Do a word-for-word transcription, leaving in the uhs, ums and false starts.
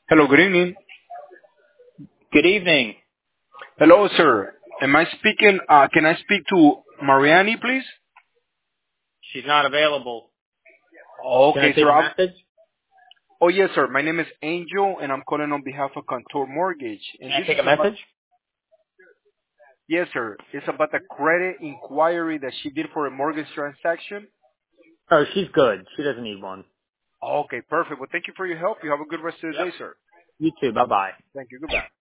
Hello, good evening. Good evening. Hello, sir. Am I speaking, uh, can I speak to Mariani, please? She's not available. Can I Okay, take sir. a I'm, message? oh, yes, sir. My name is Angel, and I'm calling on behalf of Contour Mortgage. And Can I this take is a about, message? yes, sir. It's about the credit inquiry that she did for a mortgage transaction. Oh, she's good. She doesn't need one. Okay, perfect. Well, thank you for your help. You have a good rest of the Yep. day, sir. You too. Bye bye. Thank you. Goodbye.